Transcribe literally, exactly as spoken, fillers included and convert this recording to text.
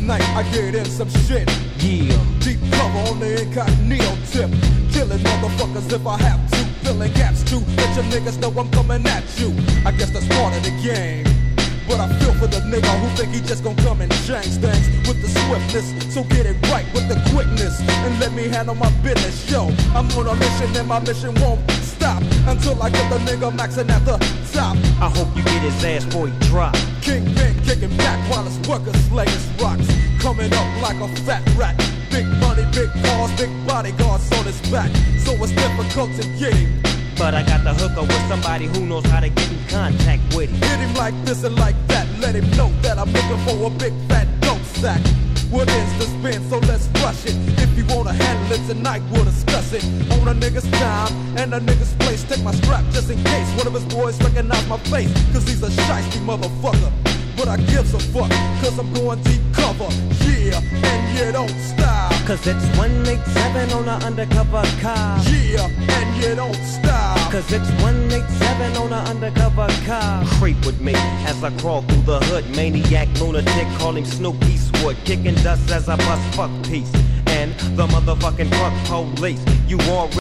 night I get in some shit. Yeah. Deep cover on the incognito tip. Killing motherfuckers if I have to. Filling gaps too. Let your niggas know I'm coming at you. I guess that's part of the game. But I feel for the nigga who think he just gon' come and change things with the swiftness. So get it right with the quickness and let me handle my business. Yo, I'm on a mission and my mission won't stop until I get the nigga maxing at the top. I hope you get his ass before he drop. Kingpin kicking back while his workers slaying rocks. Coming up like a fat rat. Big money, big cars, big bodyguards on his back. So it's difficult to get him. But I got the hooker with somebody who knows how to get in contact with him. Hit him like this and like that. Let him know that I'm looking for a big fat dope sack. What is the spin? So let's rush it. If you wanna handle it tonight, we'll discuss it. On a nigga's time and a nigga's place. Take my strap just in case one of his boys recognize my face. Cause he's a shiesty motherfucker. But I gives a fuck, cause I'm going deep cover. Yeah, and you don't stop. Cause it's one eighty-seven on an undercover car. Yeah, and you don't stop. Cause it's one eighty-seven on an undercover car. Creep with me as I crawl through the hood. Maniac, lunatic, call him Snoop Eastwood. Kicking dust as I bust fuck peace. And the motherfucking fuck police. You already